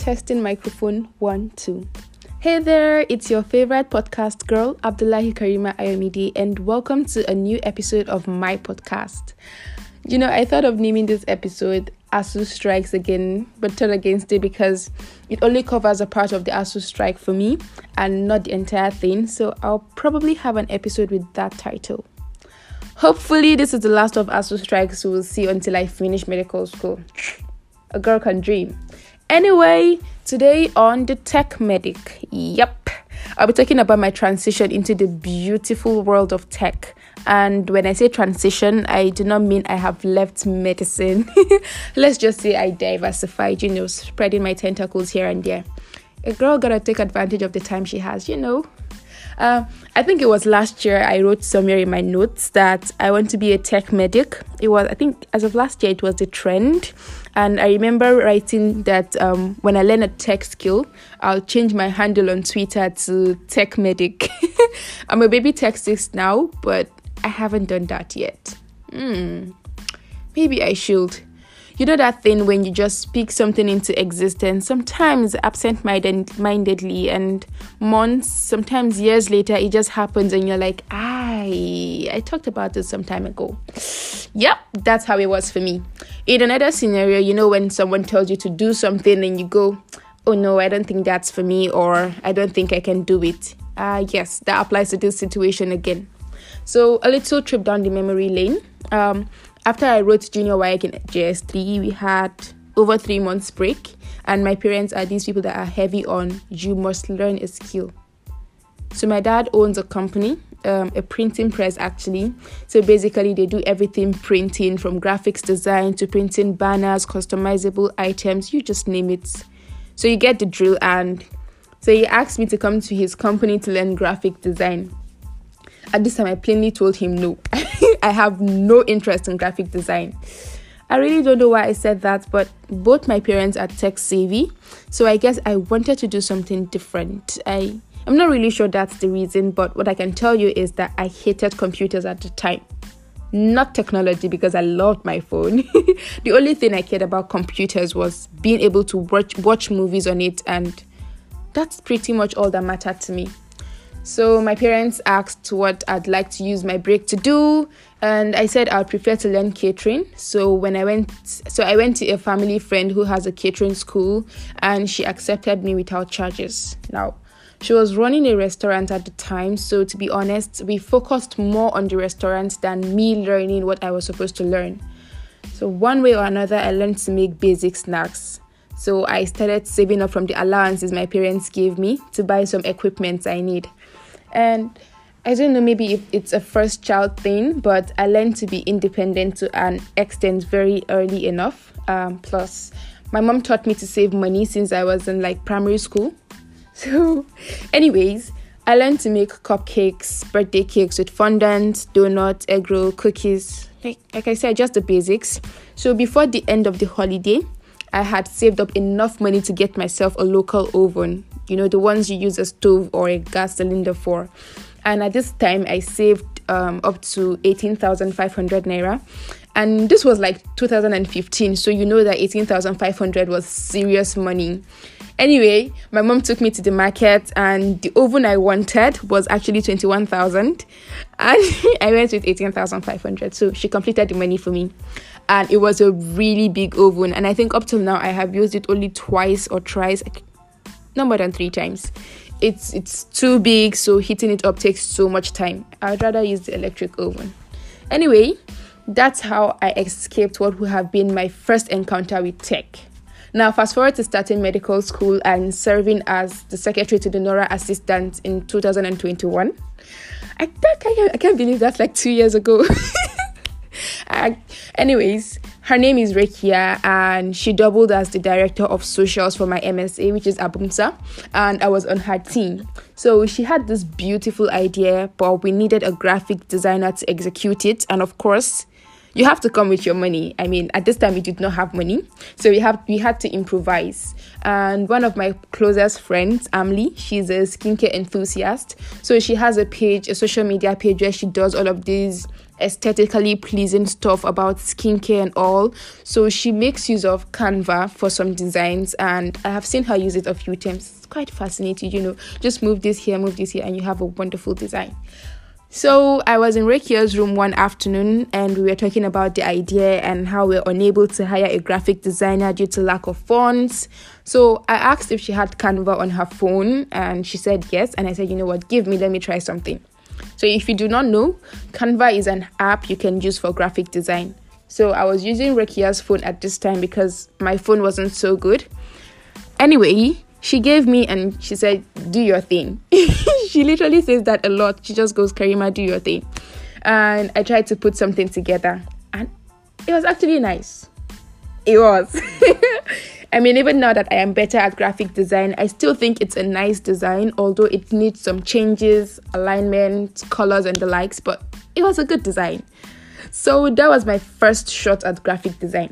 Testing microphone 1 2. Hey there, it's your favorite podcast girl, Abdullahi Karima Ayomide, and welcome to a new episode of my podcast. I thought of naming this episode ASUU Strikes Again, but turn against it because it only covers a part of the ASUU strike for me and not the entire thing, so I'll probably have an episode with that title. Hopefully, this is the last of ASUU strikes we'll see until I finish medical school. A girl can dream. Anyway, today on The Tech Medic, I'll be talking about my transition into the beautiful world of tech. And when I say transition, I do not mean I have left medicine. Let's just say I diversified, spreading my tentacles here and there. A girl gotta take advantage of the time she has, I think it was last year I wrote somewhere in my notes that I want to be a tech medic. I think as of last year, it was the trend. And I remember writing that when I learn a tech skill, I'll change my handle on Twitter to Tech Medic. I'm a baby techist now, but I haven't done that yet. Maybe I should. You know that thing when you just speak something into existence, sometimes absent-mindedly, and months, sometimes years later, it just happens and you're like, I talked about this some time ago. Yep, that's how it was for me. In another scenario, when someone tells you to do something and you go, oh no, I don't think that's for me, or I don't think I can do it. Yes, that applies to this situation again. So a little trip down the memory lane. After I wrote Junior WAEC in JS3, we had over 3 months break, and my parents are these people that are heavy on you must learn a skill. So my dad owns a company, a printing press actually. So basically they do everything printing, from graphics design to printing banners, customizable items, you just name it. So you get the drill, and so he asked me to come to his company to learn graphic design. At this time, I plainly told him no. I have no interest in graphic design. I really don't know why I said that, but both my parents are tech savvy, so I guess I wanted to do something different. I'm not really sure that's the reason, but what I can tell you is that I hated computers at the time. Not technology, because I loved my phone. The only thing I cared about computers was being able to watch movies on it, and that's pretty much all that mattered to me. So my parents asked what I'd like to use my break to do, and I said I'd prefer to learn catering. So I went to a family friend who has a catering school, and she accepted me without charges. Now, she was running a restaurant at the time, so to be honest, we focused more on the restaurant than me learning what I was supposed to learn. So one way or another, I learned to make basic snacks. So I started saving up from the allowances my parents gave me to buy some equipment I need. And I don't know, maybe if it's a first child thing, but I learned to be independent to an extent very early enough. Plus, my mom taught me to save money since I was in primary school. So anyways, I learned to make cupcakes, birthday cakes with fondant, donuts, egg roll, cookies. Like I said, just the basics. So before the end of the holiday, I had saved up enough money to get myself a local oven. The ones you use a stove or a gas cylinder for. And at this time, I saved up to 18,500 naira. And this was 2015. So you know that 18,500 was serious money. Anyway, my mom took me to the market, and the oven I wanted was actually 21,000. And I went with 18,500. So she completed the money for me. And it was a really big oven. And I think up till now, I have used it only twice or thrice. No more than 3 times. It's too big, so heating it up takes so much time. I'd rather use the electric oven. Anyway, that's how I escaped what would have been my first encounter with tech. Now, fast forward to starting medical school and serving as the secretary to the NORA assistant in 2021. I can't believe that's 2 years ago. Anyways, her name is Rekia, and she doubled as the director of socials for my MSA, which is Abumsa, and I was on her team. So she had this beautiful idea, but we needed a graphic designer to execute it. And of course, you have to come with your money. I mean, at this time we did not have money, so we had to improvise. And one of my closest friends, Amli, she's a skincare enthusiast, so she has a social media page where she does all of these aesthetically pleasing stuff about skincare and all. So she makes use of Canva for some designs, and I have seen her use it a few times. It's quite fascinating, just move this here, and you have a wonderful design. So I was in Rekia's room one afternoon, and we were talking about the idea and how we're unable to hire a graphic designer due to lack of funds. So I asked if she had Canva on her phone, and she said yes. And I said, you know what, let me try something. So if you do not know, Canva is an app you can use for graphic design. So I was using Rekia's phone at this time because my phone wasn't so good. Anyway, she gave me and she said, do your thing. She literally says that a lot. She just goes, Karima, do your thing. And I tried to put something together, and it was actually nice. It was. I mean, even now that I am better at graphic design, I still think it's a nice design, although it needs some changes, alignment, colors, and the likes, but it was a good design. So that was my first shot at graphic design.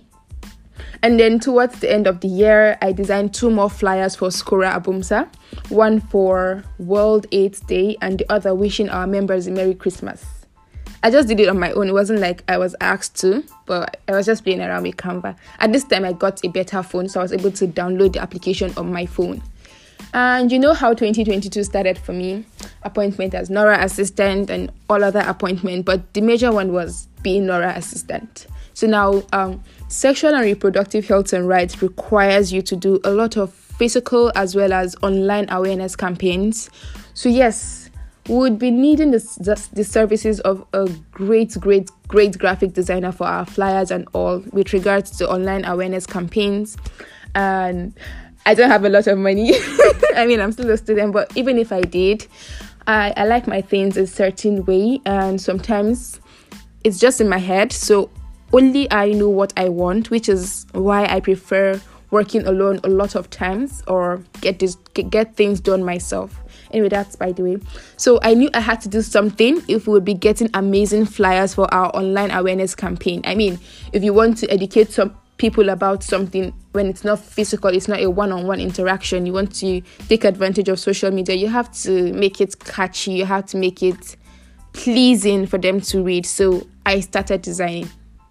And then towards the end of the year, I designed 2 more flyers for Skora Abumsa, one for World AIDS Day and the other wishing our members a Merry Christmas. I just did it on my own. It wasn't like I was asked to, but I was just playing around with Canva. At this time, I got a better phone, so I was able to download the application on my phone. And you know how 2022 started for me? Appointment as Nora assistant and all other appointments, but the major one was being Nora assistant. So now, sexual and reproductive health and rights requires you to do a lot of physical as well as online awareness campaigns. So yes, we would be needing the services of a great graphic designer for our flyers and all with regards to online awareness campaigns. And I don't have a lot of money. I mean, I'm still a student, but even if I did, I like my things a certain way, and sometimes it's just in my head. So only I know what I want, which is why I prefer working alone a lot of times or get things done myself. Anyway, that's by the way. So I knew I had to do something if we would be getting amazing flyers for our online awareness campaign. I mean, if you want to educate some people about something when it's not physical, it's not a one-on-one interaction, you want to take advantage of social media, you have to make it catchy, you have to make it pleasing for them to read. So I started designing.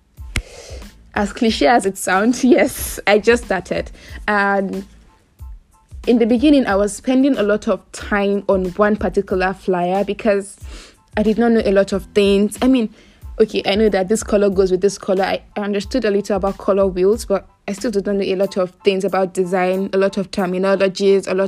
As cliche as it sounds, yes, I just started. And in the beginning, I was spending a lot of time on one particular flyer because I did not know a lot of things. I mean, okay, I know that this color goes with this color. I understood a little about color wheels, but I still did not know a lot of things about design, a lot of terminologies, a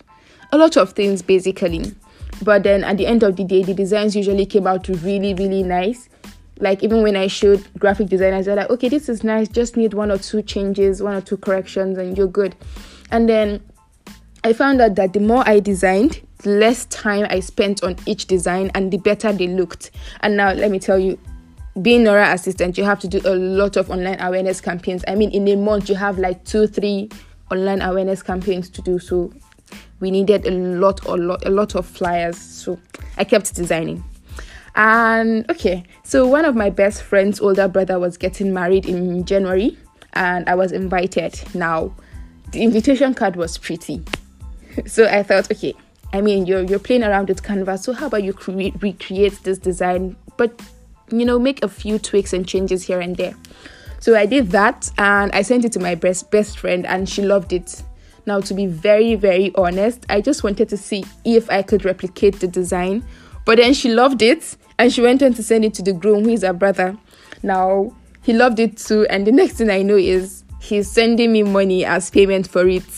lot of things basically. But then at the end of the day, the designs usually came out really, really nice. Like even when I showed graphic designers, they're like, okay, this is nice, just need 1 or 2 changes, 1 or 2 corrections, and you're good. And then I found out that the more I designed, the less time I spent on each design and the better they looked. And now let me tell you, being Nora assistant, you have to do a lot of online awareness campaigns. I mean, in a month, you have like 2-3 online awareness campaigns to do. So we needed a lot of flyers. So I kept designing. And okay, so one of my best friend's older brother was getting married in January, and I was invited. Now, the invitation card was pretty. So I thought, okay, I mean, you're playing around with Canva, so how about you recreate this design, but, make a few tweaks and changes here and there. So I did that, and I sent it to my best friend, and she loved it. Now, to be very, very honest, I just wanted to see if I could replicate the design, but then she loved it. And she went on to send it to the groom, who is her brother. Now, he loved it too. And the next thing I know is he's sending me money as payment for it.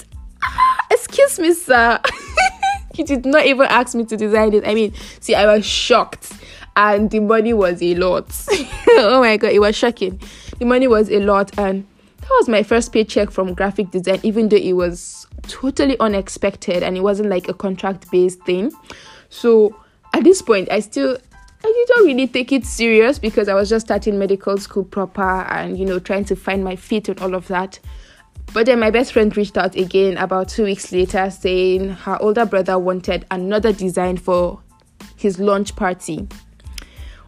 Excuse me, sir. He did not even ask me to design it. I mean, see, I was shocked. And the money was a lot. Oh my God, it was shocking. The money was a lot. And that was my first paycheck from graphic design, even though it was totally unexpected. And it wasn't like a contract-based thing. So at this point, I didn't really take it serious because I was just starting medical school proper and, trying to find my feet and all of that. But then my best friend reached out again about 2 weeks later saying her older brother wanted another design for his launch party.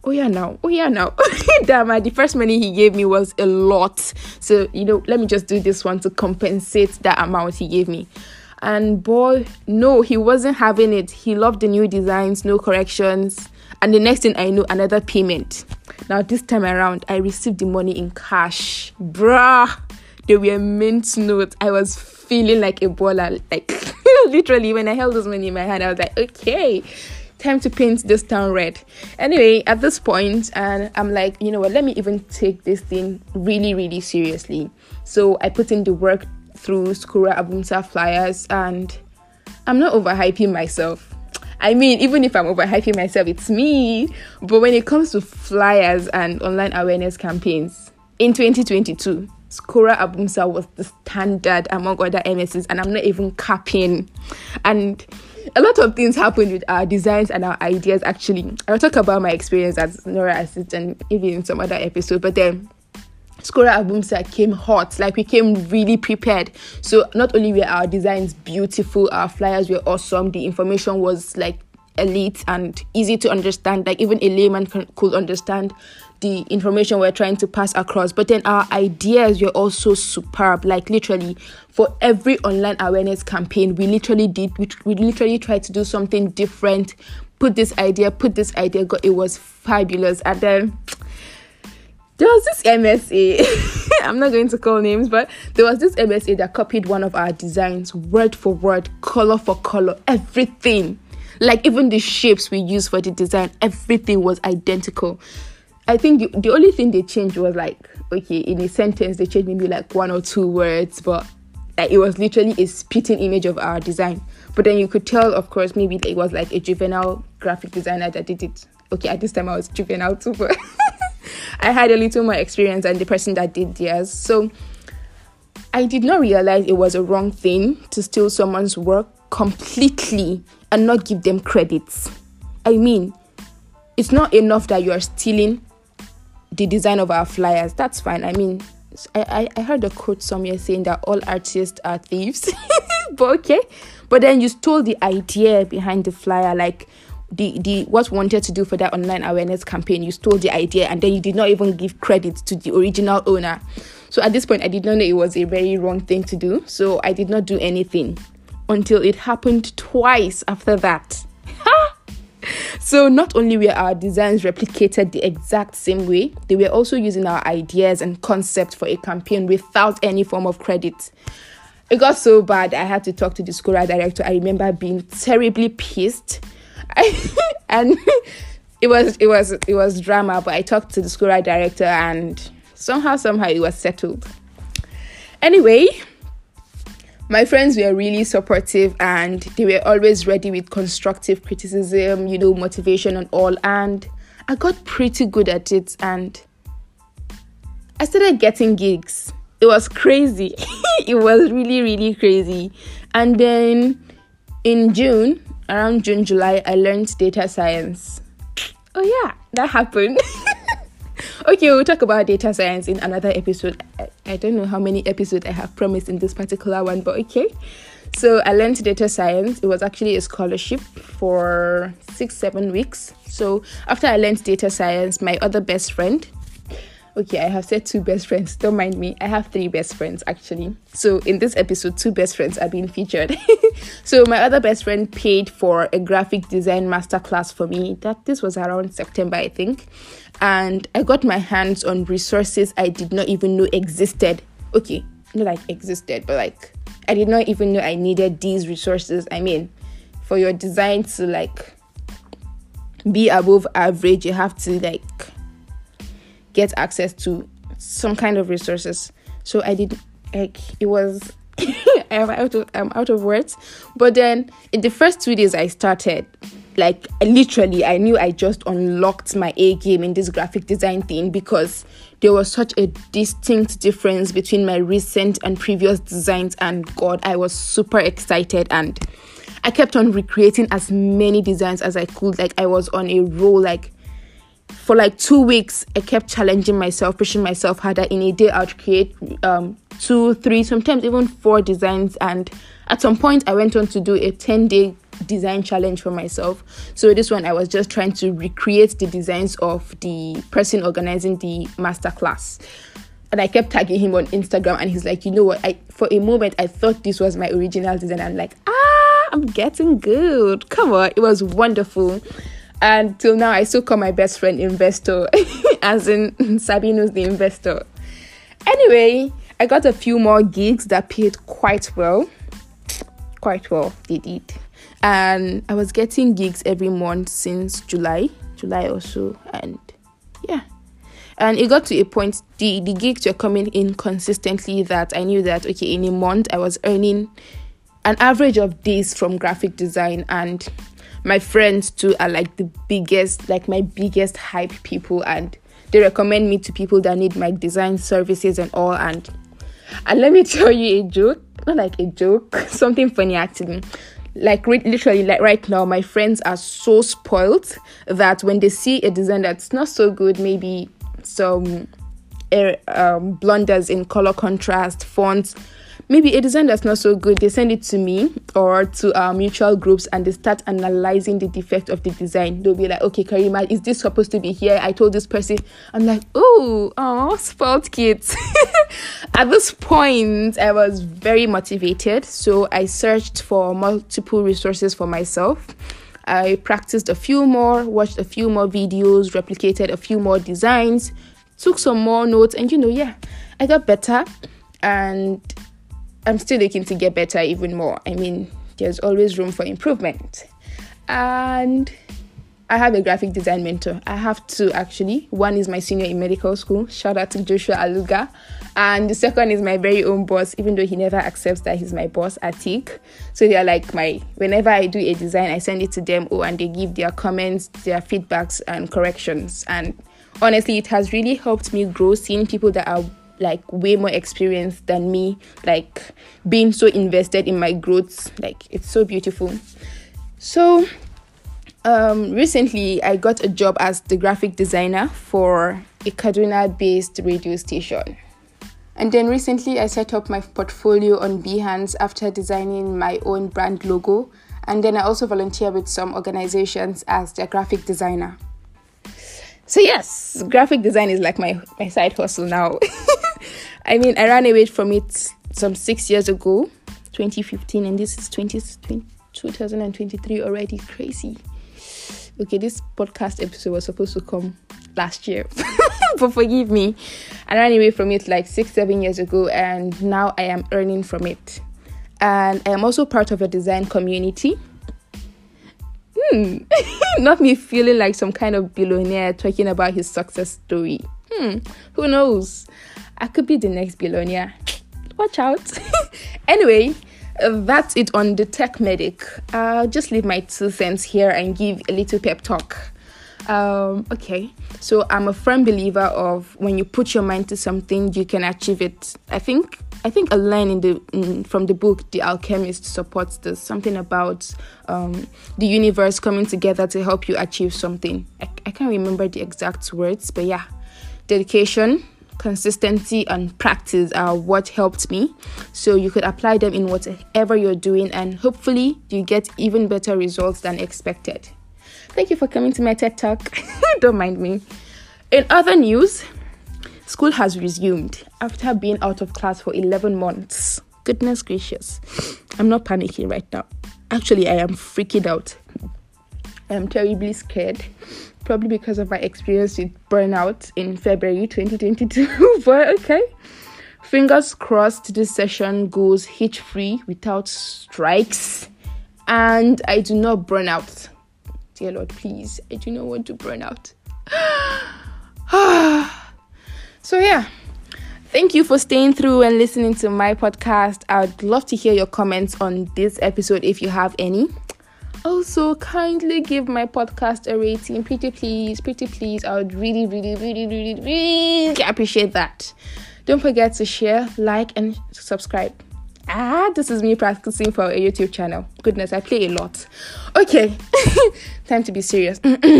oh yeah now. Damn, the first money he gave me was a lot. So, let me just do this one to compensate that amount he gave me. And boy, no, he wasn't having it. He loved the new designs, no corrections. And the next thing I knew, another payment. Now, this time around, I received the money in cash. Bruh, they were mint notes. I was feeling like a baller. Like, literally, when I held this money in my hand, I was like, okay, time to paint this town red. Anyway, at this point, and I'm like, you know what, let me even take this thing really, really seriously. So I put in the work through Skura Abumsa flyers, and I'm not overhyping myself. I mean, even if I'm overhyping myself, it's me. But when it comes to flyers and online awareness campaigns, in 2022, Skura Abumsa was the standard among other MSs, and I'm not even capping. And a lot of things happened with our designs and our ideas, actually. I'll talk about my experience as Nora assistant, even in some other episode, but then Skura Abumsa came hot. Like, we came really prepared. So not only were our designs beautiful, our flyers were awesome, the information was like elite and easy to understand. Like, even a layman could understand the information we're trying to pass across. But then our ideas were also superb. Like, literally, for every online awareness campaign, we literally tried to do something different. Put this idea, it was fabulous. And then there was this MSA, I'm not going to call names, but there was this MSA that copied one of our designs, word for word, color for color, everything. Like, even the shapes we used for the design, everything was identical. I think the only thing they changed was like, okay, in a sentence, they changed maybe like 1 or 2 words, but like, it was literally a spitting image of our design. But then you could tell, of course, maybe it was like a juvenile graphic designer that did it. Okay, at this time I was juvenile too, but I had a little more experience than the person that did theirs. So I did not realize it was a wrong thing to steal someone's work completely and not give them credits. I mean, it's not enough that you are stealing the design of our flyers. That's fine. I mean, I heard a quote somewhere saying that all artists are thieves. But okay. But then you stole the idea behind the flyer, like the what we wanted to do for that online awareness campaign. You stole the idea, and then you did not even give credit to the original owner. So at this point, I did not know it was a very wrong thing to do. So I did not do anything until it happened twice after that. So not only were our designs replicated the exact same way, they were also using our ideas and concepts for a campaign without any form of credit. It got so bad, I had to talk to the Skura director. I remember being terribly pissed. And it was drama, but I talked to the Skura director, and somehow it was settled. Anyway, my friends were really supportive, and they were always ready with constructive criticism, motivation and all. And I got pretty good at it, and I started getting gigs. It was crazy. It was really, really crazy. And then in June, around June, July, I learned data science. Oh yeah, that happened. Okay, we'll talk about data science in another episode. I don't know how many episodes I have promised in this particular one, but okay. So I learned data science. It was actually a scholarship for 6-7 weeks. So after I learned data science, my other best friend, okay, I have said 2 best friends, don't mind me. I have 3 best friends actually. So in this episode, 2 best friends are being featured. So my other best friend paid for a graphic design masterclass for me. This was around September, I think. And I got my hands on resources I did not even know existed. Okay, not like existed, but like I did not even know I needed these resources. I mean, for your design to like be above average, you have to like get access to some kind of resources. So I did, like, it was I'm out of words. But then in the first 2 days I started, like, I knew I just unlocked my A game in this graphic design thing, because there was such a distinct difference between my recent and previous designs, and God, I was super excited, and I kept on recreating as many designs as I could. Like, I was on a roll. Like, for like 2 weeks, I kept challenging myself, pushing myself harder. In a day, I would create 2, 3, sometimes even 4 designs. And at some point, I went on to do a 10-day design challenge for myself. So this one, I was just trying to recreate the designs of the person organizing the masterclass. And I kept tagging him on Instagram, and he's like, you know what? For a moment, I thought this was my original design. I'm like, I'm getting good. Come on. It was wonderful. And till now, I still call my best friend Investor, as in Sabino's the investor. Anyway, I got a few more gigs that paid quite well. They did. And I was getting gigs every month since July or so. And yeah. And it got to a point, the gigs were coming in consistently, that I knew that, okay, in a month, I was earning an average of days from graphic design. And my friends too are like my biggest hype people. And they recommend me to people that need my design services and all. And let me tell you a joke, not like a joke, something funny actually. Like literally, like right now, my friends are so spoiled that when they see a design that's not so good, maybe some blunders in color contrast, fonts, maybe a design that's not so good, they send it to me or to our mutual groups, and they start analyzing the defect of the design. They'll be like, okay, Karima, is this supposed to be here? I told this person. I'm like, oh, spoiled kids. At this point, I was very motivated, so I searched for multiple resources for myself. I practiced a few more, watched a few more videos, replicated a few more designs, took some more notes, and I got better, and I'm still looking to get better even more. I mean, there's always room for improvement. And I have a graphic design mentor. I have two actually. One is my senior in medical school. Shout out to Joshua Aluga. And the second is my very own boss, even though he never accepts that he's my boss, Atik. So they are like whenever I do a design, I send it to them, and they give their comments, their feedbacks and corrections. And honestly, it has really helped me grow, seeing people that are like way more experienced than me, like being so invested in my growth. Like, it's so beautiful. So recently I got a job as the graphic designer for a Kaduna-based radio station. And then recently I set up my portfolio on Behance after designing my own brand logo. And then I also volunteer with some organizations as their graphic designer. So yes, graphic design is like my side hustle now. I mean, I ran away from it some 6 years ago, 2015, and this is 2023 already. Crazy. Okay, this podcast episode was supposed to come last year, but forgive me. I ran away from it like 6-7 years ago, and now I am earning from it. And I am also part of a design community. Not me feeling like some kind of billionaire talking about his success story. Who knows? I could be the next billionaire. Watch out. Anyway, that's it on the Tech Medic. I'll just leave my 2 cents here and give a little pep talk. Okay, so I'm a firm believer of when you put your mind to something, you can achieve it. I think a line from the book The Alchemist supports this. Something about the universe coming together to help you achieve something. I can't remember the exact words, but yeah, dedication, consistency, and practice are what helped me. So you could apply them in whatever you're doing, and hopefully you get even better results than expected. Thank you for coming to my TED Talk. Don't mind me. In other news, school has resumed after being out of class for 11 months. Goodness gracious. I'm not panicking right now. Actually, I am freaking out. I am terribly scared. Probably because of my experience with burnout in February 2022. But okay. Fingers crossed this session goes hitch-free without strikes. And I do not burn out. Dear Lord, please. I do not want to burn out. So yeah, thank you for staying through and listening to my podcast. I'd love to hear your comments on this episode if you have any. Also, kindly give my podcast a rating. Pretty please. I would really, really, really, really, really appreciate that. Don't forget to share, like, and subscribe. This is me practicing for a YouTube channel. Goodness, I play a lot. Okay, time to be serious.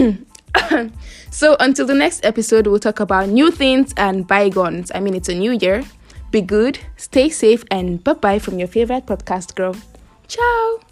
So until the next episode, we'll talk about new things and bygones. I mean, it's a new year. Be good, stay safe, and bye-bye from your favorite podcast girl. Ciao.